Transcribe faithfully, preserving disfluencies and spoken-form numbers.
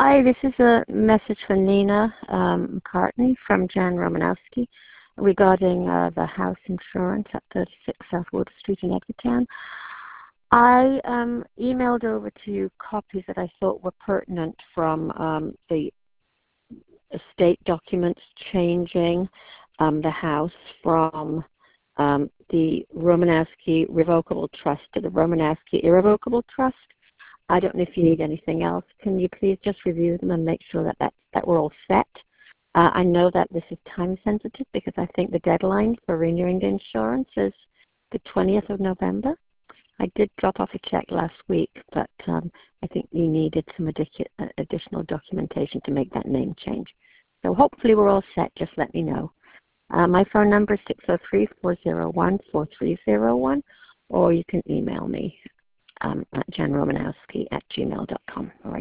Hi, this is a message for Nina um, McCartney from Jan Romanowski regarding uh, the house insurance at thirty-six South Water Street in Edgartown. I um, emailed over to you copies that I thought were pertinent from um, the estate documents changing um, the house from um, the Romanowski Revocable Trust to the Romanowski Irrevocable Trust. I don't know if you need anything else. Can you please just review them and make sure that, that, that we're all set? Uh, I know that this is time sensitive because I think the deadline for renewing the insurance is the twentieth of November. I did drop off a check last week, but um, I think you needed some additional documentation to make that name change. So hopefully we're all set. Just let me know. Uh, my phone number is six oh three, four oh one, four three oh one, or you can email me um, at jan romanowski at gmail dot com. All right.